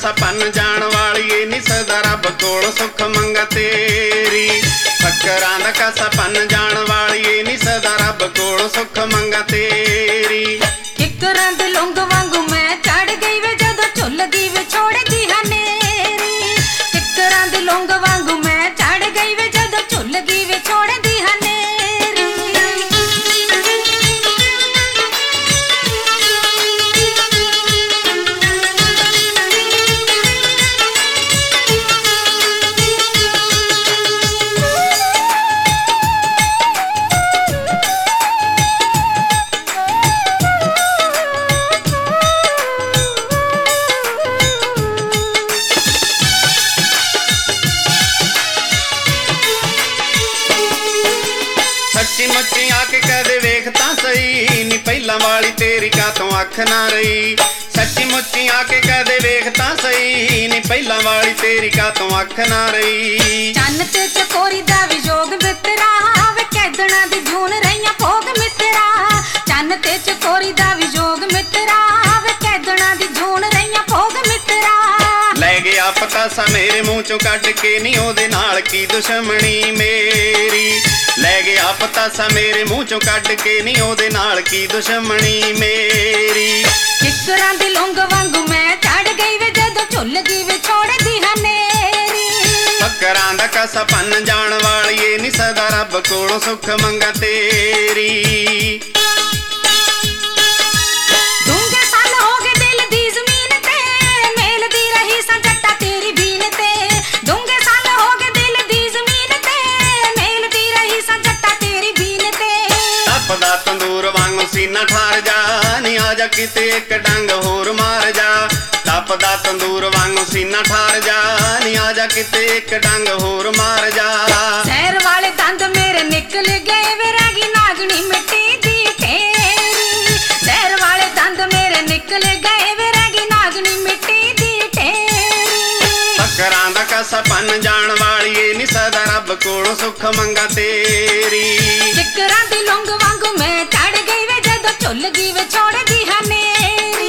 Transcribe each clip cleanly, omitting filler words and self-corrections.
कासा पन जान वालिए नी सदा रब कोल सुख मंगा तेरी। फकरां दा कासा पन जान वालिए नी सदा रब कोल सुख मंगा तेरी। किकरां दे लुंग वांगू मैं चढ़ गई वे जदों झुल गई वे छोड़ दी हनेरी। किकरां दे लुंग वांगू मैं चढ़ गई वे जदों झुल गई वे छोड़ दी हनेरी। सच्ची मुच्ची आके कदे वेख तां सही नी पहला वाली तेरी कातों अख ना रही। सच्ची मुच्ची आके कदे वेख तां सही नी पहला वाली तेरी कातों अख ना रही। चन्न ते चकोरी दा विजोग मित्रा वे कैदना दी जून रहियां भोग मित्रा। चन्न ते चकोरी दा विजोग मित्रा वे कैदना दी जून रहियां भोग मित्रा। लै गया पतासा मेरे मुंह चों कढ के नी ओदे नाल की दुश्मनी मेरी। लै गया पतासा मेरे मुंह चों कढ के नी ओदे नाल की दुश्मनी मेरी। किकरां दे लुंग वांगू मैं चढ़ गई वे जदों झुल गई वे छोड़ दी हनेरी। फकरां दा कासा पन जान वालिए नी सदा रब कोलों सुख मंगा तेरी। दूंगे साल हो गए दिल दी जमीन ते मेल दी रही सा जट्टा तेरी बीन ते। दूंगे साल हो गए दिल दी जमीन ते मेल दी रही सा जट्टा तेरी बीन ते। तपदा तंदूर वांगू सीना ठार जा नी आजा किते एक डंग होर मार जा। तपदा तंदूर वांगू सीना ठार जा नी आजा किते एक डंग होर मार जा। शहर वाले दंद मेरे निकल गए वे रह गई नागनी मिट्टी दी ढेरी। शहर वाले दंद मेरे निकल गए वे रह गई नागनी मिट्टी दी ढेरी। फकरां दा कासा पन जान वालिए नी सदा रब कोलों सुख मंगा तेरी। किकरां दी लुंग वांगू मैं चढ़ गई वे जदों झुल गई वे छोड़ दी हनेरी।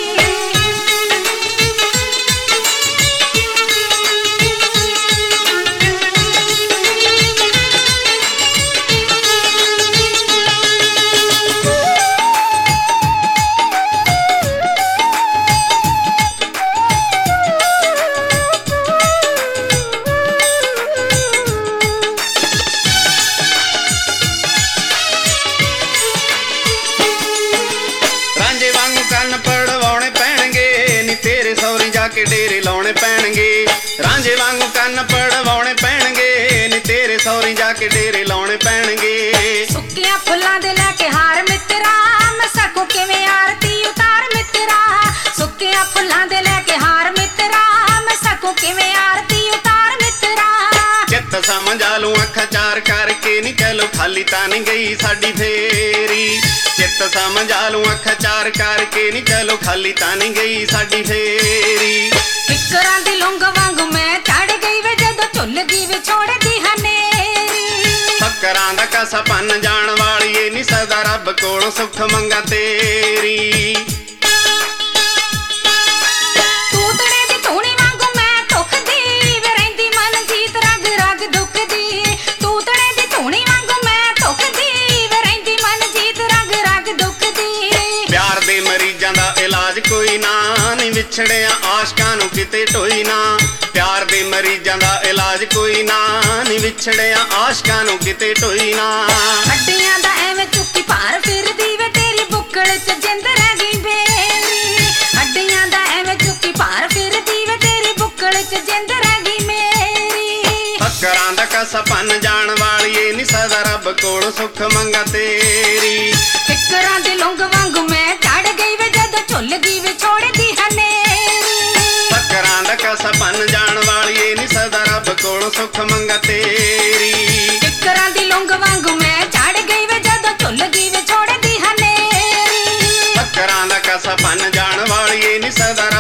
रांझे वांगू कंन पड़वाने पैणगे नी तेरे सौरी जाके डेरे लाउणे पैणगे। रांझे वांगू कंन पड़वाने पैणगे नी तेरे सौरी जाके डेरे लाउणे पैणगे। सुक्कियां फुल्लां दे लैके हार मित्रा मैं सकूं किवें आरती उतार मित्रा। सुक्कियां फुल्लां दे लैके हार मित्रा मैं सकूं किवें आरती उतार मित्रा। चित्त समझा लूं अखा चार करके नी चलो खाली तां नहीं गई साडी फेरी। चित्त समझा लूं अखा चार करके नी चलो खाली तां नहीं गई साडी फेरी। किकरां दी लुंग वांगू मैं चढ़ गई वे जदों झुल गई वे छोड़ दी हनेरी। फकरां दा कासा पन जान वालिए नी सदा रब कोलों सुख मंगा तेरी। तूतड़े दी धूनी वांगू मैं धुखदी वे रहिंदी मन जीत रग रग दुखदी। तूतड़े दी धूनी वांगू मैं धुखदी वे रहिंदी मन जीत रग रग दुखदी। प्यार दे मरीजां दा इलाज कोई ना नी विछड़िया आशकां नूं किते ढोई ना। प्यार दे मरीजां दा इलाज कोई ना नी विछड़िया आशकां नूं किते ढोई ना। हड्डियां दा एवें चुक्की भार फिरदी वे तेरी बुक्कड़ च जिंद रह गई मेरी। हड्डियां दा एवें चुक्की भार फिरदी वे तेरी बुक्कड़ च जिंद रह गई मेरी। फकरां दा कासा पन जान वालिए नी सदा रब कोलों सुख मंगा तेरी। किकरां दे लुंग वांगू मैं चढ़ गई वे जदों झुल गई वे छोड़ दी हनेरी। फकरां दा कासा पन जान वालिए नी सदा रब कोलों सुख मंगा तेरी। किकरां दी लुंग वांगू मैं चढ़ गई वे जदों झुल गई वे छोड़ दी हनेरी। फकरां दा कासा पन जान वालिए नी सदा